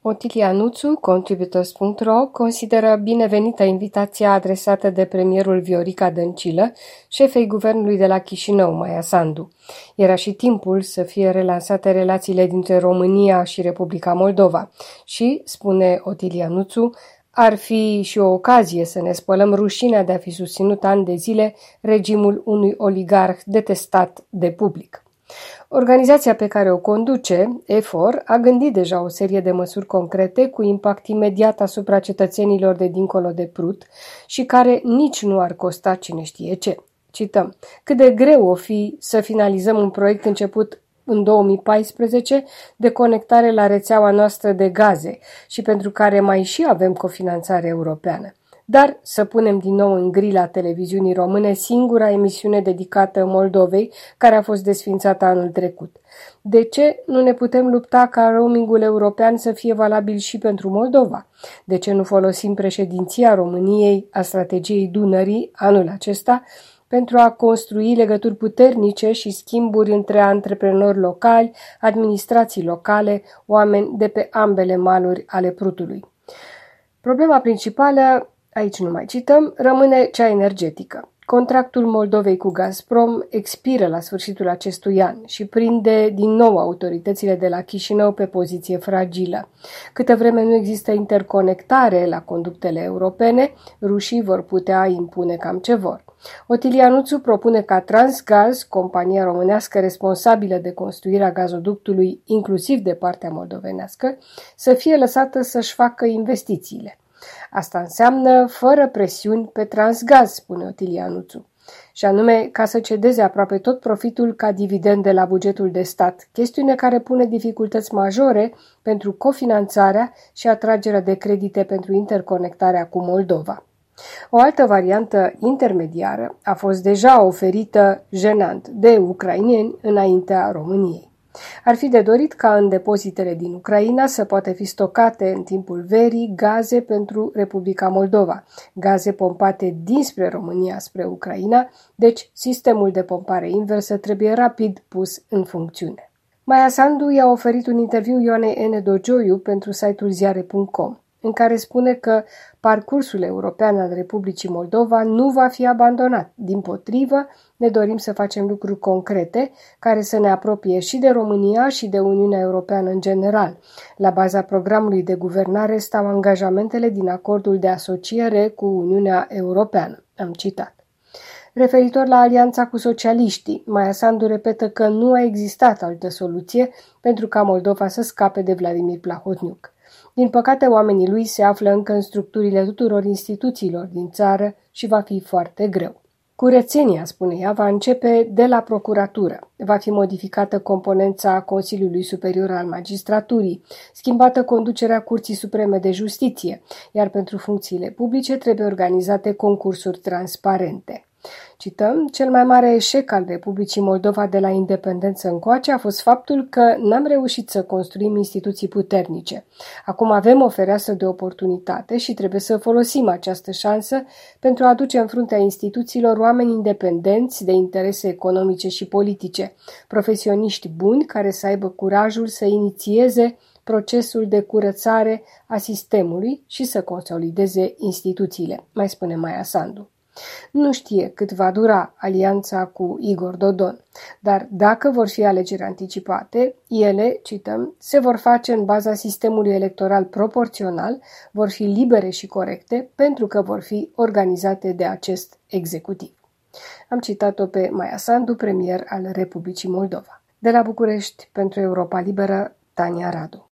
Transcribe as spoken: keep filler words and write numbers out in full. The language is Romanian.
Otilia Nuțu, Contributors punct ro, consideră binevenită invitația adresată de premierul Viorica Dăncilă, șefei guvernului de la Chișinău, Maia Sandu. Era și timpul să fie relansate relațiile dintre România și Republica Moldova și, spune Otilia Nuțu, ar fi și o ocazie să ne spălăm rușinea de a fi susținut ani de zile regimul unui oligarh detestat de public. Organizația pe care o conduce, E F O R, a gândit deja o serie de măsuri concrete cu impact imediat asupra cetățenilor de dincolo de Prut și care nici nu ar costa cine știe ce. Cităm: cât de greu o fi să finalizăm un proiect început în două mii paisprezece de conectare la rețeaua noastră de gaze și pentru care mai și avem cofinanțare europeană. Dar să punem din nou în grila televiziunii române singura emisiune dedicată Moldovei, care a fost desființată anul trecut. De ce nu ne putem lupta ca roamingul european să fie valabil și pentru Moldova? De ce nu folosim președinția României a strategiei Dunării anul acesta pentru a construi legături puternice și schimburi între antreprenori locali, administrații locale, oameni de pe ambele maluri ale Prutului? Problema principală, aici nu mai cităm, rămâne cea energetică. Contractul Moldovei cu Gazprom expiră la sfârșitul acestui an și prinde din nou autoritățile de la Chișinău pe poziție fragilă. Câtă vreme nu există interconectare la conductele europene, rușii vor putea impune cam ce vor. Otilia Nuțu propune ca Transgaz, compania românească responsabilă de construirea gazoductului, inclusiv de partea moldovenească, să fie lăsată să-și facă investițiile. Asta înseamnă fără presiuni pe Transgaz, spune Otilia Nuțu, și anume ca să cedeze aproape tot profitul ca dividend de la bugetul de stat, chestiune care pune dificultăți majore pentru cofinanțarea și atragerea de credite pentru interconectarea cu Moldova. O altă variantă intermediară a fost deja oferită jenant de ucraineni înaintea României. Ar fi de dorit ca în depozitele din Ucraina să poată fi stocate în timpul verii gaze pentru Republica Moldova, gaze pompate dinspre România spre Ucraina, deci sistemul de pompare inversă trebuie rapid pus în funcțiune. Maia Sandu i-a oferit un interviu Ioanei N. Dogioiu pentru site-ul ziare punct com, în care spune că parcursul european al Republicii Moldova nu va fi abandonat. Dimpotrivă, ne dorim să facem lucruri concrete care să ne apropie și de România și de Uniunea Europeană în general. La baza programului de guvernare stau angajamentele din acordul de asociere cu Uniunea Europeană. Am citat. Referitor la alianța cu socialiștii, Maia Sandu repetă că nu a existat altă soluție pentru ca Moldova să scape de Vladimir Plahotniuc. Din păcate, oamenii lui se află încă în structurile tuturor instituțiilor din țară și va fi foarte greu. Curățenia, spune ea, va începe de la procuratură. Va fi modificată componența Consiliului Superior al Magistraturii, schimbată conducerea Curții Supreme de Justiție, iar pentru funcțiile publice trebuie organizate concursuri transparente. Cităm: cel mai mare eșec al Republicii Moldova de la independență încoace a fost faptul că n-am reușit să construim instituții puternice. Acum avem o fereastră de oportunitate și trebuie să folosim această șansă pentru a aduce în fruntea instituțiilor oameni independenți de interese economice și politice, profesioniști buni care să aibă curajul să inițieze procesul de curățare a sistemului și să consolideze instituțiile, mai spune Maia Sandu. Nu știe cât va dura alianța cu Igor Dodon, dar dacă vor fi alegeri anticipate, ele, cităm, se vor face în baza sistemului electoral proporțional, vor fi libere și corecte pentru că vor fi organizate de acest executiv. Am citat-o pe Maia Sandu, premier al Republicii Moldova. De la București, pentru Europa Liberă, Tania Radu.